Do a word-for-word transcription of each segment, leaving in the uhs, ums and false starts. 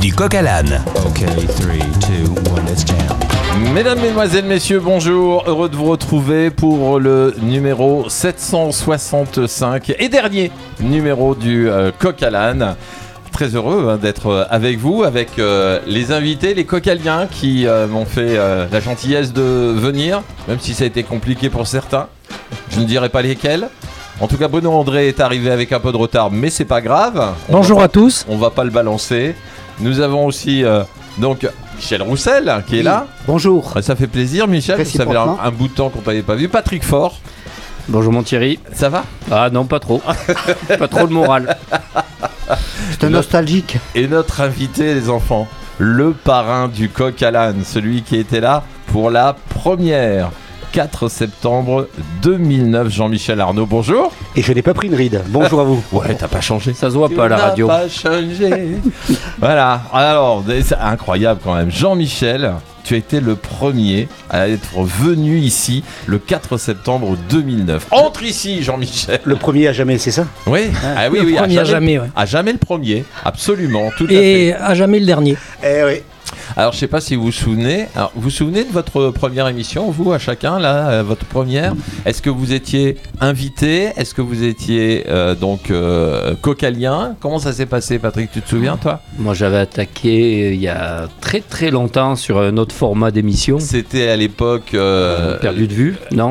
du Coq à l'âne. Ok, three, two, one, let's jam. Mesdames, Mesdemoiselles, Messieurs, bonjour. Heureux de vous retrouver pour le numéro sept cent soixante-cinq et dernier numéro du euh, Coq à l'âne. Très heureux hein, d'être avec vous, avec euh, les invités, les cocaliens qui euh, m'ont fait euh, la gentillesse de venir, même si ça a été compliqué pour certains. Je ne dirai pas lesquels. En tout cas, Bruno André est arrivé avec un peu de retard, mais c'est pas grave. On Bonjour va, à tous. On va pas le balancer. Nous avons aussi euh, donc Michel Roussel qui est là. Bonjour. Ça fait plaisir, Michel. Ça fait un, un bout de temps qu'on t'avait pas vu. Patrick Faure. Bonjour mon Thierry. Ça va? Ah non, pas trop. Pas trop le moral. C'est un nostalgique. Et notre invité, les enfants, le parrain du Coq à l'âne, celui qui était là pour la première. quatre septembre deux mille neuf, Jean-Michel Arnaud, bonjour. Et je n'ai pas pris une ride. Bonjour à vous. Ouais, t'as pas changé. Ça se voit pas à la radio. T'as pas changé. Voilà. Alors, c'est incroyable quand même. Jean-Michel, tu as été le premier à être venu ici le quatre septembre deux mille neuf. Entre ici, Jean-Michel. Le premier à jamais, c'est ça? Oui. Ah oui, le oui. premier à à jamais, jamais, ouais. à jamais le premier. Absolument. Tout à Et fait. à jamais le dernier. Eh oui. Alors, je sais pas si vous vous souvenez. Alors, vous vous souvenez de votre première émission, vous, à chacun, là, euh, votre première? Est-ce que vous étiez invité? Est-ce que vous étiez euh, donc euh, cocalien? Comment ça s'est passé, Patrick? Tu te souviens, toi? Moi j'avais attaqué euh, il y a très très longtemps sur un autre format d'émission. C'était à l'époque. Euh, Perdu de vue? Non.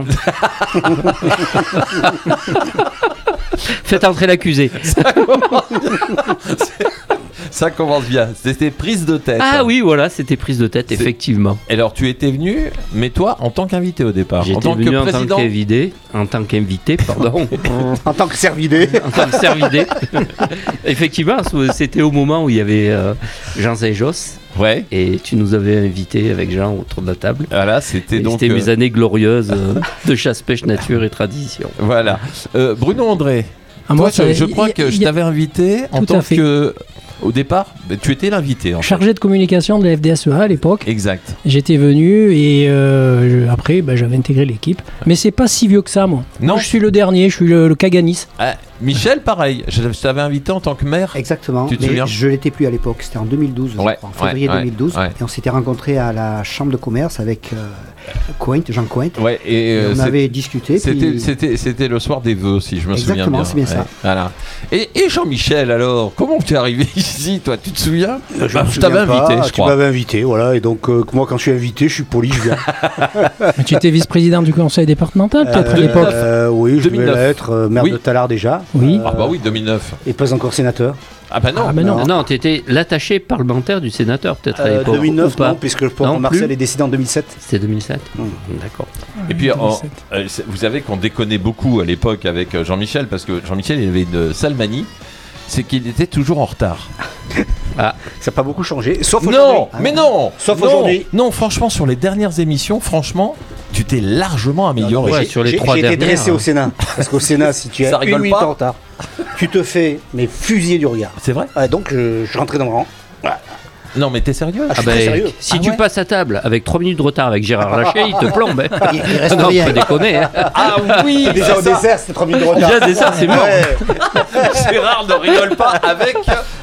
Faites entrer l'accusé. Ça commence bien. Ça commence bien. C'était prise de tête. Ah oui, voilà, c'était prise de tête, C'est... effectivement. Alors tu étais venu, mais toi en tant qu'invité au départ. J'étais en tant venu que en président. tant qu'invité, en tant qu'invité, pardon. En tant que servidé. En tant que servidé. Effectivement, c'était au moment où il y avait euh, Jean Zayjos. Ouais. Et tu nous avais invités avec Jean autour de la table. Voilà, c'était et donc. C'était euh... mes années glorieuses euh, de chasse, pêche, nature et tradition. Voilà. Euh, Bruno André. Ah, moi, toi, ça, je, je crois y, que y, je t'avais invité en tout tant à fait. que. Au départ, tu étais l'invité. En Chargé fait. de communication de la F D S E A à l'époque. Exact. J'étais venu et euh, je, après bah, j'avais intégré l'équipe. Mais c'est pas si vieux que ça, moi. Non. Moi, je suis le dernier, je suis le, le Caganis. Ah, Michel, pareil. Je, je t'avais invité en tant que maire. Exactement. Tu te mais souviens? je l'étais plus à l'époque. C'était en deux mille douze, Ouais, je crois, en février ouais, deux mille douze. ouais. Et on s'était rencontrés à la chambre de commerce avec euh, Coint, Jean Coint. Ouais. Et, Et euh, on c'est- avait discuté. C'était, puis- c'était, c'était le soir des vœux, si je me souviens Exactement, bien. c'est bien ça. Voilà. Et, et Jean-Michel, alors, comment tu es arrivé ici, toi? Tu te souviens? Je, me Bah, je souviens t'avais pas, invité, je tu crois. m'avais invité, voilà, et donc euh, moi quand je suis invité, je suis poli, je viens. Mais tu étais vice-président du conseil départemental peut-être à Euh, l'époque. euh, oui, je deux mille neuf. devais l'être, euh, maire Oui. de Tallard déjà. Oui. Ah bah oui, deux mille neuf. Et pas encore sénateur. Ah bah non. Ah bah non. Ah non, tu étais l'attaché parlementaire du sénateur, peut-être à Euh, l'époque. deux mille neuf, ou pas. non, puisque le port Non, Marcel plus. est décédé en deux mille sept. C'était deux mille sept. Mmh. D'accord. Et puis, en- euh, c'est- vous savez qu'on déconnait beaucoup à l'époque avec euh, Jean-Michel, parce que Jean-Michel, il avait une sale manie, c'est qu'il était toujours en retard. Ça n'a pas beaucoup changé, sauf Non, aujourd'hui. mais non. Sauf non, aujourd'hui. Non, franchement, sur les dernières émissions, franchement, tu t'es largement amélioré. Ouais, J'ai- sur les j'ai- trois J'ai été dernières. dressé au Sénat. Parce qu'au Sénat, si tu es Ça une rigole minute pas en retard, tu te fais mais fusiller du regard. C'est vrai? Ouais, donc je, je rentrais dans le rang. Voilà. Non, mais t'es sérieux? Ah, je Ah suis très ben, sérieux. si Ah tu ouais passes à table avec trois minutes de retard avec Gérard Lachet, il te plombe. Hein. Il, il reste non, rien. faut déconner. Hein. Ah oui. Déjà au c'est ça. dessert, c'était trois minutes de retard. Déjà, dessert, c'est mort. Ouais. Gérard ne rigole pas avec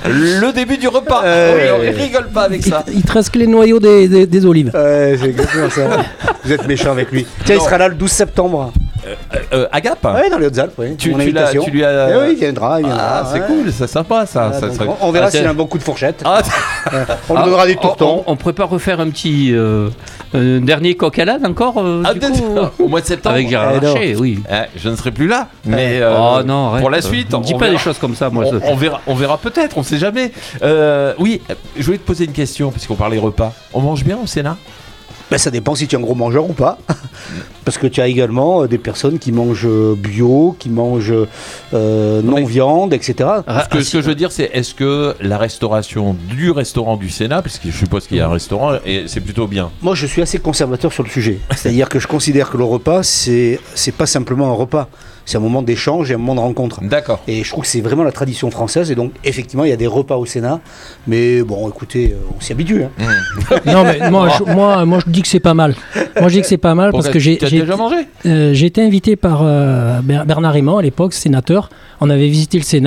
le début du repas. Euh, Oui, il rigole pas avec Il, ça. il te reste que les noyaux des, des, des olives. Ouais, c'est exactement ça. Vous êtes méchant avec lui. Tiens, Non. il sera là le douze septembre. Euh, Agap. Ouais, dans les Hautes-Alpes, oui. Tu, Mon tu, l'as, invitation. tu lui as. Eh oui, il viendra, il viendra. Ah, c'est ouais. cool, c'est sympa ça. Voilà, ça donc, serait- on, on verra Ah, s'il c'est- a un bon coup de fourchette. Ah, On lui Ah, donnera des On, tourtons. on, on pourrait pas refaire un petit euh, un dernier coq à l'âne encore euh, ah, du peut-être coup, au mois de septembre. avec Gérard Eh non. Lachet, oui. Eh, je ne serai plus là, mais euh, oh non, arrête. pour la suite, Ne on dis pas verra. des choses comme ça, moi. on, je- on verra, on verra peut-être, on sait jamais. Euh, oui, je voulais te poser une question puisqu'on parlait repas. On mange bien au Sénat? Ben, ça dépend si tu es un gros mangeur ou pas. Parce que tu as également euh, des personnes qui mangent euh, bio, qui mangent euh, non-viande, et cetera. Ah, Ce que, ce que je veux dire, c'est est-ce que la restauration du restaurant du Sénat, puisque je suppose qu'il y a un restaurant, et c'est plutôt bien. Moi, je suis assez conservateur sur le sujet. C'est-à-dire que je considère que le repas, c'est c'est pas simplement un repas. C'est un moment d'échange et un moment de rencontre. D'accord. Et je trouve que c'est vraiment la tradition française. Et donc, effectivement, il y a des repas au Sénat. Mais bon, écoutez, euh, on s'y habitue. Hein. Non, mais moi, je, moi, moi, je dis que c'est pas mal. Moi, je dis que c'est pas mal parce Pourquoi, que j'ai tu as j'ai- déjà mangé? euh, j'ai été invité par euh, Ber- Bernard Raymond, à l'époque, sénateur. On avait visité le Sénat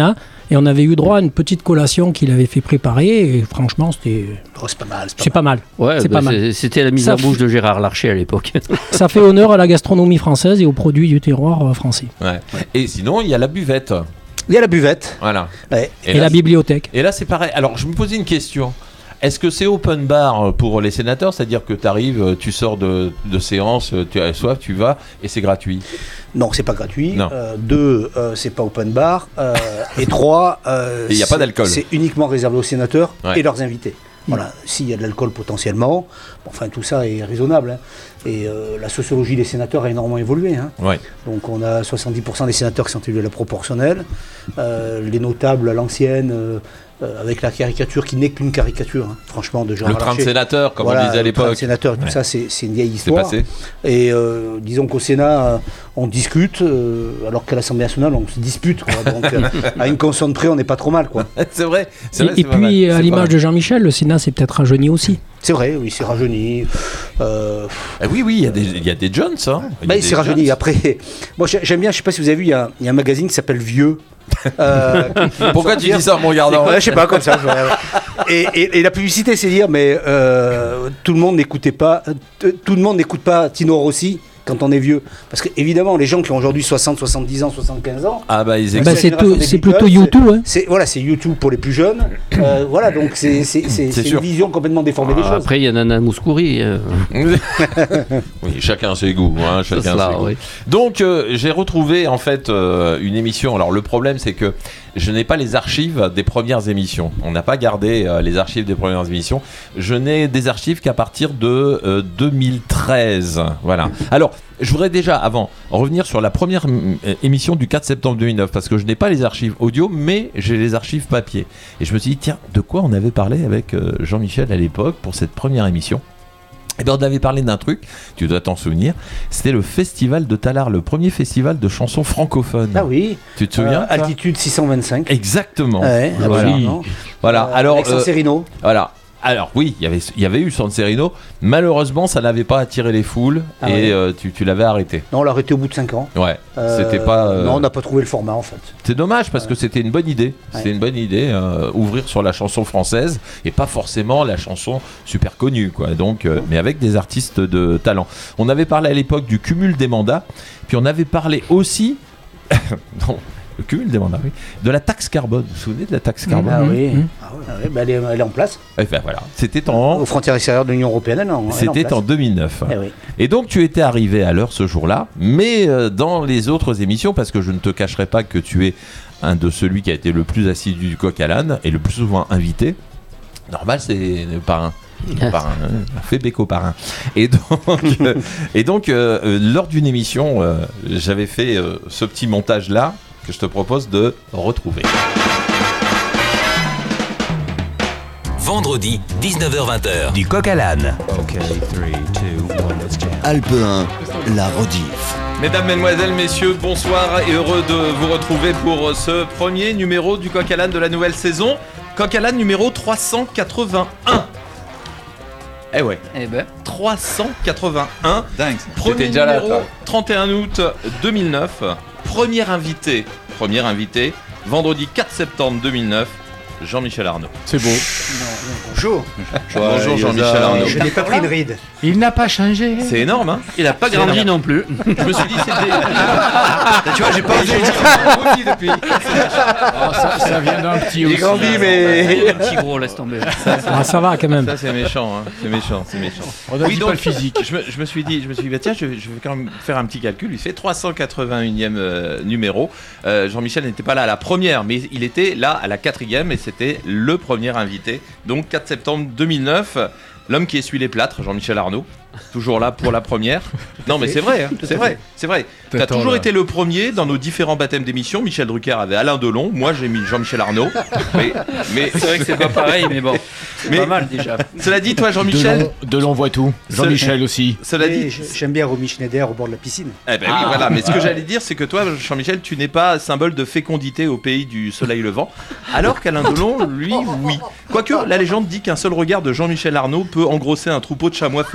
Et on avait eu droit à une petite collation qu'il avait fait préparer. Et franchement, c'était. Oh, c'est pas mal. C'est pas C'est pas mal. Ouais, C'est bah, pas mal. c'est- c'était la mise Ça en bouche fait- de Gérard Larcher à l'époque. Ça fait honneur à la gastronomie française et aux produits du terroir euh, français. Ouais. Et sinon, il y a la buvette. mal. Il y a la buvette. Voilà. Ouais. Et, là, la bibliothèque. et là, c'est pareil. Alors, je me posais une question. Est-ce que c'est open bar pour les sénateurs? C'est-à-dire que tu arrives, tu sors de, de séance, tu as soif, tu vas et c'est gratuit. Non, c'est pas gratuit. Non. Euh, deux, euh, c'est pas open bar. Euh, et trois, euh, Et il y a pas c'est- d'alcool. C'est uniquement réservé aux sénateurs Ouais. et leurs invités. Voilà, s'il y a de l'alcool potentiellement, bon, enfin tout ça est raisonnable. Hein. Et euh, la sociologie des sénateurs a énormément évolué. Hein. Ouais. Donc on a soixante-dix pour cent des sénateurs qui sont élus à la proportionnelle, euh, les notables à l'ancienne, euh, euh, avec la caricature qui n'est qu'une caricature, hein, franchement, de Jean Le train de Larcher. sénateurs, comme Voilà, on disait à le train de l'époque. sénateurs et tout Ouais. ça, c'est c'est une vieille C'est histoire. passé. Et euh, disons qu'au Sénat, euh, on discute, euh, alors qu'à l'Assemblée nationale, on se dispute. Quoi. Donc, euh, à une consonne près, on n'est pas trop mal. Quoi. C'est vrai. C'est Et, vrai, et c'est pas mal. puis, C'est à pas l'image mal. de Jean-Michel, le Sénat s'est peut-être rajeuni aussi. C'est vrai, oui, c'est rajeuni. Euh, Ah oui, oui, il y a des, il y a des Jones, hein. Il y a bah, des c'est rajeuni. Jones. Après, moi j'ai- j'aime bien, je sais pas si vous avez vu, il y a, il y a un magazine qui s'appelle Vieux. Euh, qui- qui Pourquoi vient de tu sortir. dis ça en me regardant? Ouais, je sais pas, comme ça. je- et, et- et la publicité, c'est dire, mais euh, tout le monde n'écoutait pas, euh, t- tout le monde n'écoute pas Tino Rossi quand on est vieux. Parce que évidemment, les gens qui ont aujourd'hui soixante, soixante-dix ans, soixante-quinze ans, Ah bah ils Bah, Bah, existent. c'est c'est la génération tout- des c'est Beatles, plutôt YouTube. Hein. c'est voilà, c'est YouTube pour les plus jeunes. Euh, voilà, donc c'est c'est- c'est- C'est c'est sûr. une vision complètement déformée des Ah, choses. Après, il y a Nana Mouskouri. euh, Oui, chacun ses goûts, hein, c'est chacun cela, ses goûts. oui. Donc euh, j'ai retrouvé en fait euh, une émission. Alors le problème c'est que je n'ai pas les archives des premières émissions. On n'a pas gardé euh, les archives des premières émissions. Je n'ai des archives qu'à partir de euh, deux mille treize. Voilà. Alors je voudrais déjà avant revenir sur la première mm, émission du quatre septembre deux mille neuf parce que je n'ai pas les archives audio mais j'ai les archives papier. Et je me suis dit tiens, de quoi on avait parlé avec euh, Jean-Michel à l'époque pour cette première émission? Eh bien, on avait parlé d'un truc, tu dois t'en souvenir, c'était le festival de Tallard, le premier festival de chansons francophones. Ah oui. Tu te souviens Euh, ça altitude six cent vingt-cinq. Exactement. Ouais, Voilà. absolument. Voilà. Euh, Alors, avec euh, Sancerino. voilà. Alors oui, il y avait, il y avait eu San Serino. Malheureusement, ça n'avait pas attiré les foules Ah et ouais. euh, tu, tu l'avais arrêté. Non, on l'a arrêté au bout de cinq ans. Ouais. Euh, C'était pas. euh, Non, on n'a pas trouvé le format en fait. C'est dommage parce que c'était une bonne idée. C'était Ouais. une bonne idée, euh, ouvrir sur la chanson française et pas forcément la chanson super connue, quoi. Donc, euh, mais avec des artistes de talent. On avait parlé à l'époque du cumul des mandats, puis on avait parlé aussi. non, le cumul des mandats, oui. De la taxe carbone. Vous vous souvenez de la taxe carbone? Ah Mhm. oui. Mhm. Ah oui, ah oui, bah, elle, est, elle est en place. Eh ben voilà. C'était en. Aux frontières extérieures de l'Union Européenne, elle est en, elle est en C'était place. en deux mille neuf. Eh oui. Et donc tu étais arrivé à l'heure ce jour-là, mais euh, dans les autres émissions, parce que je ne te cacherai pas que tu es un de celui qui a été le plus assidu du coq à l'âne et le plus souvent invité. Normal, c'est le parrain. Le parrain, hein, fait béco parrain. Et donc, euh, et donc euh, euh, lors d'une émission, euh, j'avais fait euh, ce petit montage-là que je te propose de retrouver. Vendredi, dix-neuf heures vingt. Du coq à l'âne. Okay, three, two, one, let's jam. Alpe un, la rediff. Mesdames, Mesdemoiselles, Messieurs, bonsoir et heureux de vous retrouver pour ce premier numéro du Coq à l'âne de la nouvelle saison. Coq à l'âne numéro trois cent quatre-vingt-un. Eh ouais, Eh ben. trois cent quatre-vingt-un. Dingue. Premier T'étais déjà là, numéro, toi. trente et un août deux mille neuf. Premier invité, premier invité, vendredi quatre septembre deux mille neuf, Jean-Michel Arnaud. C'est beau. Bonjour. Bonjour Jean-Michel Arnaud. Je n'ai pas pris une ride. Il n'a pas changé. C'est énorme, hein? Il a pas C'est grandi énorme. non plus. Je me suis dit, c'était. Tu vois, j'ai pas osé dire depuis. Oh, ça, ça vient d'un petit Il aussi. est grandi, Il mais. est un petit gros, laisse tomber. Ah, ça va quand même. Ça, c'est méchant, hein. C'est méchant, c'est méchant. On a Oui, dit donc, pas le physique. Je me, je me suis dit, je me suis dit bah, tiens, je, vais- je vais quand même faire un petit calcul. Il fait trois cent quatre-vingt-unième euh, numéro. Euh, Jean-Michel n'était pas là à la première, mais il était là à la quatrième et c'était le premier invité. Donc quatre septembre deux mille neuf, l'homme qui essuie les plâtres, Jean-Michel Arnaud. Toujours là pour la première. Non mais c'est vrai, hein, c'est vrai, c'est vrai. T'as T'attends, toujours là. été le premier dans nos différents baptêmes d'émissions. Michel Drucker avait Alain Delon, moi j'ai mis Jean-Michel Arnaud. Mais, mais C'est vrai que c'est pas pareil, mais bon. C'est Mais- pas mal déjà. cela dit, toi Jean-Michel, Delon, Delon voit tout. Jean-Michel aussi. cela dit, Et J'aime bien Romy Schneider au bord de la piscine. Eh ben oui, Ah. voilà. Mais ce que j'allais dire, c'est que toi, Jean-Michel, tu n'es pas symbole de fécondité au pays du soleil levant, alors qu'Alain Delon, lui, oui. Quoique, la légende dit qu'un seul regard de Jean-Michel Arnaud peut engrosser un troupeau de chamois femelles ménopausés.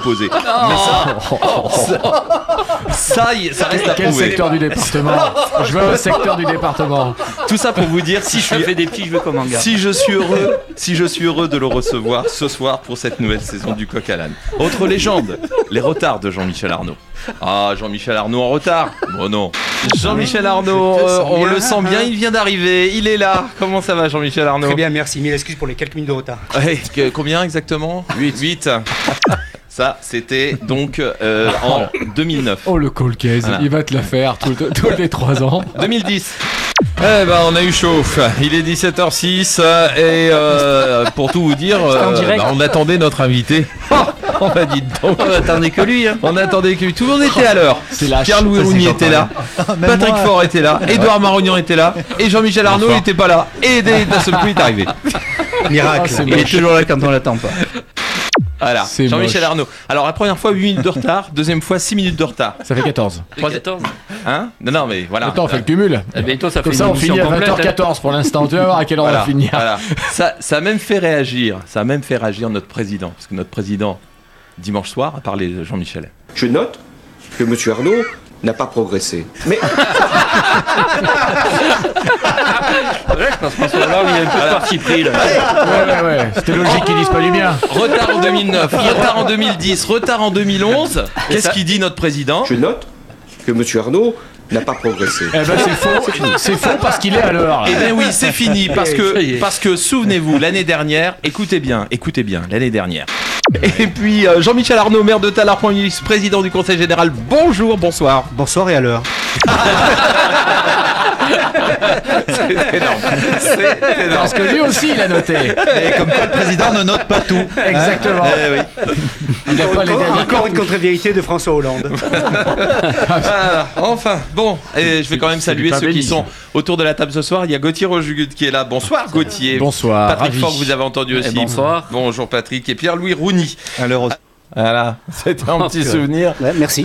poser. Mais ça, ça, ça, y- ça reste à Quel prouver. secteur du département? Je veux le secteur du département. Tout ça pour vous dire si Si je je suis fais des petits, je veux comme un gars. Si je suis heureux, si je suis heureux de le recevoir ce soir pour cette nouvelle saison du Coq à l'âne. Autre légende, les retards de Jean-Michel Arnaud. Ah, Jean-Michel Arnaud en retard? Oh non. Jean-Michel Arnaud, Je le euh, sens on bien. le sent bien, il vient d'arriver, il est là. Comment ça va, Jean-Michel Arnaud? Très bien, merci. Mille excuses pour les quelques minutes de retard. Ouais, que- combien exactement? huit. Ça, c'était donc euh, en deux mille neuf. Oh le cold case, Voilà. il va te la faire tout- tout- tous les trois ans. deux mille dix. Eh ben, on a eu chaud. Il est dix-sept heures six euh, et euh, pour tout vous dire, en euh, direct. bah, on attendait notre invité. On a dit donc. On attendait que lui. Hein. On attendait que lui. Tout le monde était à l'heure. C'est lâche. Pierre-Louis Ça, c'est Rougny quand était même. là, Patrick Faure était là, Édouard Marognan était là, et Jean-Michel Arnaud Bonsoir. n'était pas là. Et dès- d'un seul coup, il est arrivé. Miracle. Ah, c'est Il est moche. toujours là quand on l'attend pas. Voilà, C'est Jean-Michel moche. Arnaud. Alors, la première fois, huit minutes de retard, deuxième fois, six minutes de retard. Ça fait quatorze. quatorze. Hein? Non, non, mais voilà. Attends, on fait le cumul. Eh ben, toi, ça fait Comme une ça, on émission finit à complète, vingt heures quatorze pour l'instant. Tu vas voir à quelle heure on Voilà, va finir. voilà. Ça, ça a même fait réagir, ça a même fait réagir notre président, parce que notre président, dimanche soir, a parlé de Jean-Michel. Je note que M. Arnaud n'a pas progressé. Mais C'est vrai, je pense qu'en ce moment-là, il y a un peu de parti pris. Là. Ouais, ouais, ouais. C'était logique qu'ils disent pas du bien. Retard en deux mille neuf, retard en deux mille dix, retard en deux mille onze. Qu'est-ce ça- qu'il dit notre président? je note que M. Arnaud n'a pas progressé. Eh ben c'est faux. C'est faux parce qu'il est à l'heure. Eh bien oui, c'est fini, parce Ça y que, est. parce que souvenez-vous, l'année dernière, écoutez bien, écoutez bien, l'année dernière. Et puis euh, Jean-Michel Arnaud, maire de Tallard, Premier ministre, président du Conseil Général, bonjour, bonsoir. Bonsoir et à l'heure. C'est énorme. C'est énorme. Parce que lui aussi il a noté. Et comme quoi le président ne note pas tout. Exactement. Eh oui. Il n'a pas les derniers. Encore une contre-vérité de François Hollande. Voilà, enfin, bon, et je vais quand même C'est du saluer pain ceux qui béni. sont autour de la table ce soir. Il y a Gauthier Rojugut qui est là. Bonsoir Gauthier. Bonsoir. Patrick ravi. Faure, que vous avez entendu aussi. bonsoir. Bonjour Patrick. Et Pierre-Louis Rougny. Alors, Voilà, c'était un petit Oh, souvenir. Ouais, merci.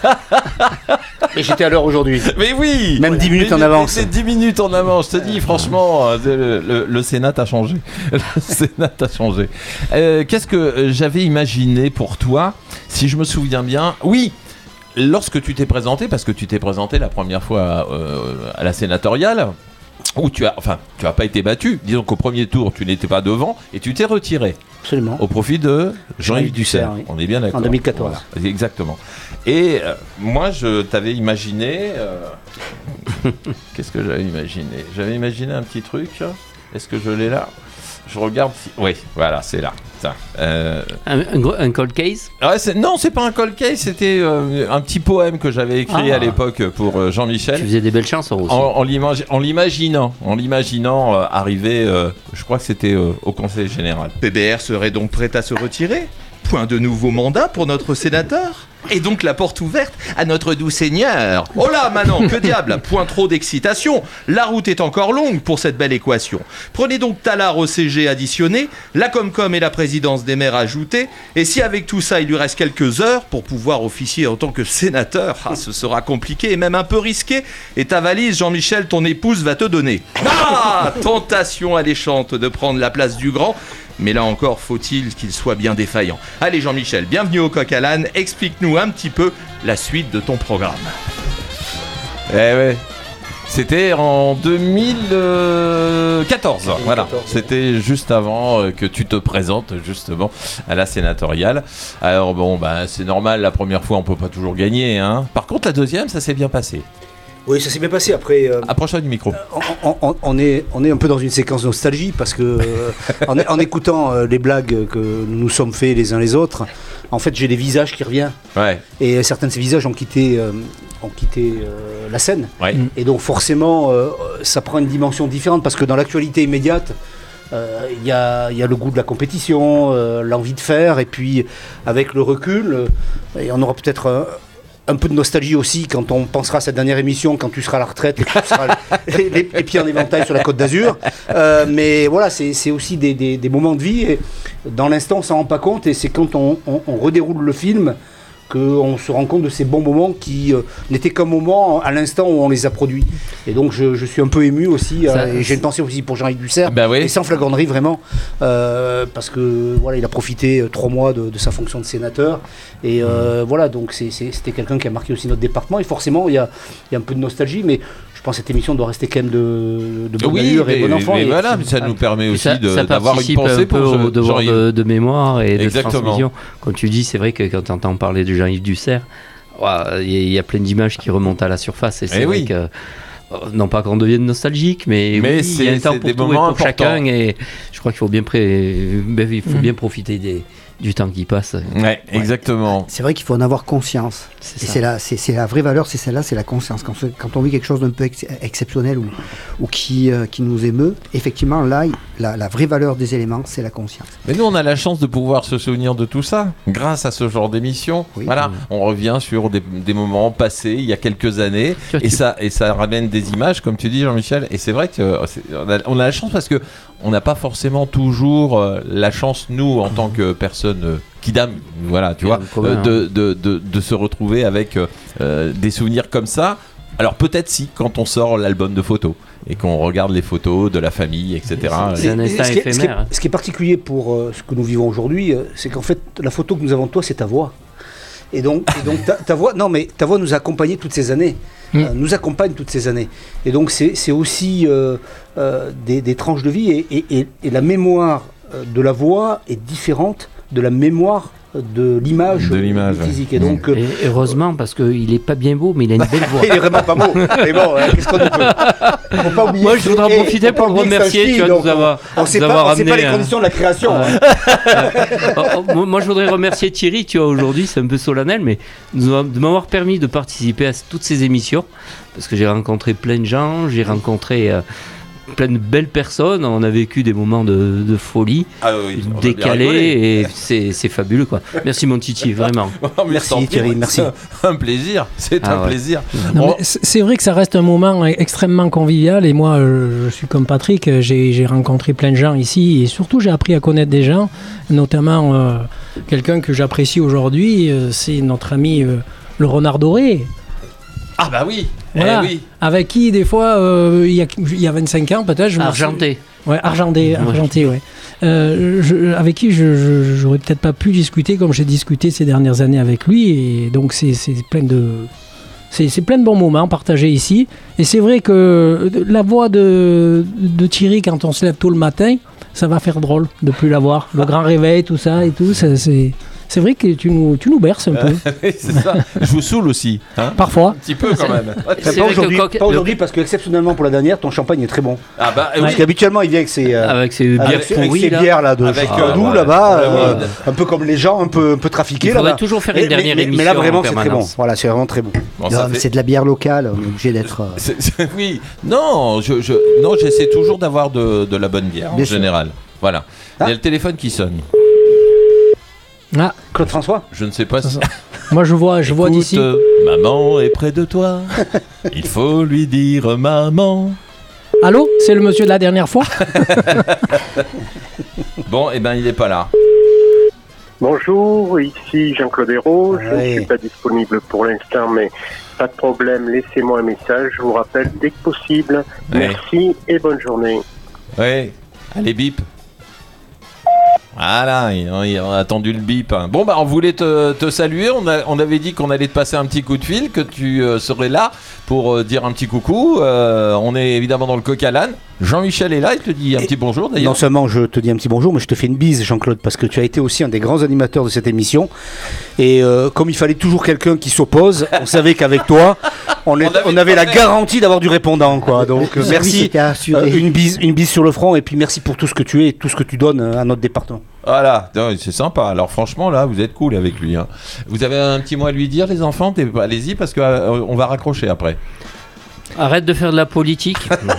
Et j'étais à l'heure aujourd'hui. Mais oui. Même dix minutes Mais en avance. C'est dix minutes en avance. Je te dis, franchement, euh, le, le- le Sénat a changé. Le Sénat a changé. Euh, Qu'est-ce que euh, j'avais imaginé pour toi, si je me souviens bien? Oui. Lorsque tu t'es présenté, parce que tu t'es présenté la première fois euh, à la sénatoriale, où tu as, enfin, tu n'as pas été battu. Disons qu'au premier tour, tu n'étais pas devant et tu t'es retiré Absolument. au profit de Jean-Yves Jean-Yves Dussert. Dussert, oui. On est bien d'accord. En deux mille quatorze. Voilà, exactement. Et euh, moi, je t'avais imaginé. euh, Qu'est-ce que j'avais imaginé? J'avais imaginé un petit truc. Est-ce que je l'ai là? Je regarde. Si... Oui, voilà, c'est là. Ça. Euh, Un, un gros- un cold case. Ouais, c'est- non, c'est pas un cold case, c'était euh, un petit poème que j'avais écrit Ah. à l'époque pour euh, Jean-Michel. Tu faisais des belles chansons aussi. En, en l'imagi- en l'imaginant, en l'imaginant euh, arriver, euh, je crois que c'était euh, au Conseil Général. P B R serait donc prêt à se retirer? Point de nouveau mandat pour notre sénateur? Et donc la porte ouverte à notre doux seigneur. Oh là, Manon, que diable? Point trop d'excitation. La route est encore longue pour cette belle équation. Prenez donc Tallard au C G additionné, la Comcom et la présidence des maires ajoutée. Et si avec tout ça, il lui reste quelques heures pour pouvoir officier en tant que sénateur, ah, ce sera compliqué et même un peu risqué. Et ta valise, Jean-Michel, ton épouse va te donner. Ah, tentation alléchante de prendre la place du grand. Mais là encore, faut-il qu'il soit bien défaillant. Allez Jean-Michel, bienvenue au Coq à l'âne, explique-nous un petit peu la suite de ton programme. Eh ouais, c'était en deux mille quatorze, voilà. C'était juste avant euh, que tu te présentes justement à la sénatoriale. Alors bon, bah, c'est normal, la première fois on peut pas toujours gagner, hein. Par contre la deuxième, ça s'est bien passé. Oui, ça s'est bien passé. Après, euh, Approche-toi du micro. on, on- on est, on est un peu dans une séquence nostalgie parce que euh, en, en écoutant euh, les blagues que nous nous sommes faits les uns les autres, en fait, j'ai des visages qui reviennent. Ouais, Et certains de ces visages ont quitté, euh, ont quitté euh, la scène. ouais. Mm. Et donc forcément, euh, ça prend une dimension différente parce que dans l'actualité immédiate, euh, il y, a, il y a le goût de la compétition, euh, l'envie de faire, et puis avec le recul, euh, et on aura peut-être un, un peu de nostalgie aussi quand on pensera à cette dernière émission, quand tu seras à la retraite et que tu seras les, les- les pieds en éventail sur la Côte d'Azur. Euh, mais voilà, c'est c'est aussi des, des- des moments de vie, et dans l'instant on s'en rend pas compte, et c'est quand on, on- on redéroule le film qu'on se rend compte de ces bons moments qui euh, n'étaient qu'un moment à l'instant où on les a produits. Et donc je, je suis un peu ému aussi, Ça, euh, et j'ai une pensée aussi pour Jean-Yves Dussert, Bah oui. et sans flagornerie vraiment, euh, parce que voilà, il a profité euh, trois mois de, de sa fonction de sénateur, et euh, voilà, donc c'est, c'est, c'était quelqu'un qui a marqué aussi notre département, et forcément il y a, il y a un peu de nostalgie, mais je pense que cette émission doit rester quand même de, de bonne Oui, allure mais, et bon enfant. mais et, voilà, mais ça nous permet Et aussi ça, de- ça d'avoir une participe pensée un peu pour au ce- devoir Jean-Yves. de, de mémoire et de Exactement. transmission. Comme tu dis, c'est vrai que quand tu entends parler de Jean-Yves Dussert, ouah, il y, a- il y a plein d'images qui remontent à la surface. Et c'est Eh vrai oui. que, euh, non pas qu'on devienne nostalgique, mais, Mais oui, il y a c'est- un temps c'est pour des tout et moments pour chacun. importants. Et je crois qu'il faut bien, pré... ben, il faut Mm. bien profiter des, du temps qui passe. Ouais, exactement. C'est vrai qu'il faut en avoir conscience. C'est Et ça. c'est la, c'est, c'est la vraie valeur, c'est celle-là, c'est la conscience. Quand, c'est- quand on vit quelque chose d'un peu ex- exceptionnel ou, ou qui, euh, qui nous émeut, effectivement, là, il- la, la vraie valeur des éléments, c'est la conscience. Mais nous, on a la chance de pouvoir se souvenir de tout ça grâce à ce genre d'émission. Oui. Voilà, Mm. on revient sur des, des moments passés il y a quelques années Tu vois, et tu- ça, et ça ramène des images, comme tu dis, Jean-Michel. Et c'est vrai que euh, c'est- on a, on a la chance parce que on n'a pas forcément toujours euh, la chance, nous, en tant que personnes euh, kidam, voilà, tu Bien vois, commun, euh, de, de, de, de se retrouver avec euh, euh, des souvenirs comme ça. Alors peut-être si, quand on sort l'album de photos et qu'on regarde les photos de la famille, et cetera. C'est un Et- et instant ce, qui est, ce, qui est, éphémère. ce qui est particulier pour euh, ce que nous vivons aujourd'hui, euh, c'est qu'en fait, la photo que nous avons de toi, c'est ta voix. Et donc, et donc ta, ta voix, non mais ta voix nous a accompagnés toutes ces années, Mm. euh, nous accompagne toutes ces années. Et donc c'est, c'est aussi euh, euh, des, des tranches de vie et, et- et- et la mémoire euh, de la voix est différente de la mémoire de l'image, De l'image, ouais. physique. Et donc, euh, Et heureusement, parce qu'il est pas bien beau, mais il a une belle voix. il est vraiment pas beau. Mais bon, hein, qu'est-ce qu'on peut Faut pas oublier Moi, que je voudrais en c'est- profiter faut pas pour le oublier que c'est un remercier, style, tu vois, donc nous avoir, on sait nous pas, avoir on sait pas amené les un- conditions de la création. Ouais. Oh, oh, moi, moi, je voudrais remercier Thierry, tu vois, aujourd'hui, c'est un peu solennel, mais nous- de m'avoir permis de participer à toutes ces émissions, parce que j'ai rencontré plein de gens, j'ai rencontré euh, plein de belles personnes, on a vécu des moments de, de folie, Ah oui, on va bien rigoler. décalés, et c'est c'est fabuleux, quoi. Merci, mon Titi, vraiment. Merci, Tant pis, Thierry, merci. C'est un plaisir, c'est Ah un ouais. plaisir. Non, On- mais c'est c'est vrai que ça reste un moment extrêmement convivial et moi euh, je suis comme Patrick, euh, j'ai j'ai rencontré plein de gens ici et surtout j'ai appris à connaître des gens, notamment euh, quelqu'un que j'apprécie aujourd'hui, euh, c'est notre ami euh, le Renard Doré, Ah bah oui, Voilà. eh oui. avec qui des fois euh, il y, a, il y a vingt-cinq ans peut-être, je me Argenté. Ouais, argenté, argenté, ouais. Euh, je- avec qui je, je- j'aurais peut-être pas pu discuter comme j'ai discuté ces dernières années avec lui, et donc c'est, c'est plein de, c'est, c'est plein de bons moments partagés ici. Et c'est vrai que la voix de, de Thierry quand on se lève tôt le matin, ça va faire drôle de plus la voir. Le grand réveil, tout ça et tout, ça, c'est, c'est vrai que tu nous, tu nous berces un peu, Oui, c'est ça. Je vous saule aussi, hein, parfois. un petit peu quand même. Enfin, C'est pas vrai que aujourd'hui, quand- pas aujourd'hui parce que exceptionnellement pour la dernière, ton champagne est très bon. Ah bah Parce oui. qu'habituellement, il vient avec ses, euh, Avec ses bières avec ses- avec pourries, ses là. bières là de Avec, Chardou, euh, ouais. là-bas, Ouais, euh, ouais. un peu comme les gens, un peu, un peu trafiqués Il faudrait là-bas. toujours faire Mais- une dernière mais, émission. mais là vraiment en c'est très bon. permanence. Voilà, c'est vraiment très bon. Bon, ça Non, mais fait- c'est de la bière locale, on est obligé d'être. euh, c'est- c'est- oui, non, je, je, non, j'essaie toujours d'avoir de, de la bonne bière en Bien sûr. général. Voilà. Ah. Il y a le téléphone qui sonne. Ah, Claude François. Je ne sais pas si. moi je vois, je vois Écoute, d'ici. euh, maman est près de toi. Il faut lui dire maman. Allô, c'est le monsieur de la dernière fois. Bon, et ben il est pas là. Bonjour, ici Jean-Claude Hérault. Je Ouais. ne suis pas disponible pour l'instant, mais pas de problème, laissez-moi un message. Je vous rappelle dès que possible. Ouais. Merci et bonne journée. Ouais. Allez, bip. Voilà, il- il- on a attendu le bip. Bon, bah, on voulait te, te saluer. On, a- on avait dit qu'on allait te passer un petit coup de fil, que tu euh, serais là pour euh, dire un petit coucou. Euh, on est évidemment dans le coq à l'âne. Jean-Michel est là, il te dit un Et- petit bonjour Non d'ailleurs. seulement je te dis un petit bonjour, mais je te fais une bise, Jean-Claude, parce que tu as été aussi un des grands animateurs de cette émission. Et euh, comme il fallait toujours quelqu'un qui s'oppose, on savait qu'avec toi, on, est- On avait on avait la pas fait. garantie d'avoir du répondant, quoi. Donc euh, Oui, merci. c'était assuré. Euh, une bise, une bise sur le front, et puis merci pour tout ce que tu es et tout ce que tu donnes euh, à notre département. Voilà, non, c'est sympa. Alors franchement, là, vous êtes cool avec lui. hein. Vous avez un petit mot à lui dire, les enfants? T'es- Allez-y, parce qu'on va raccrocher après. Arrête de faire de la politique.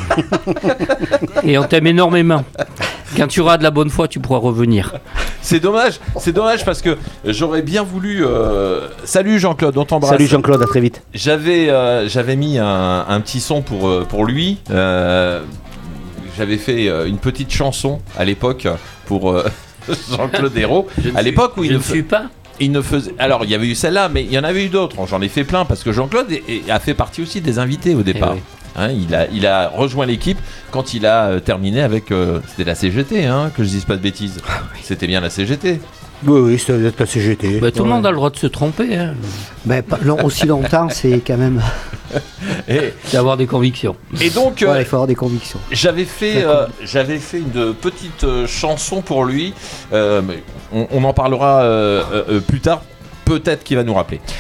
Et on t'aime énormément. Quand tu auras de la bonne foi, tu pourras revenir. C'est dommage, c'est dommage parce que j'aurais bien voulu. euh, Salut Jean-Claude, on t'embrasse. Salut Jean-Claude, à très vite. J'avais, euh, j'avais mis un, un petit son pour, euh, pour lui. Euh, j'avais fait euh, une petite chanson à l'époque pour euh, Jean-Claude Hérault. Je ne À suis- l'époque où je il ne fa- suis pas. il ne faisait. Alors, il y avait eu celle-là, mais il y en avait eu d'autres. J'en ai fait plein parce que Jean-Claude est- est- a fait partie aussi des invités au départ. oui. Hein, il, a, il a rejoint l'équipe quand il a euh, terminé avec. euh, c'était la C G T, hein, que je dise pas de bêtises. C'était bien la C G T. Oui, oui, ça doit être la C G T. Bah, tout le monde a le droit de se tromper, hein. Ben, pas- long- aussi longtemps, c'est quand même. Et, D'avoir des convictions. et donc, euh, Voilà, il faut avoir des convictions. j'avais fait, euh, j'avais fait une petite euh, chanson pour lui. Euh, mais on, on en parlera euh, euh, euh, plus tard. Peut-être qu'il va nous rappeler.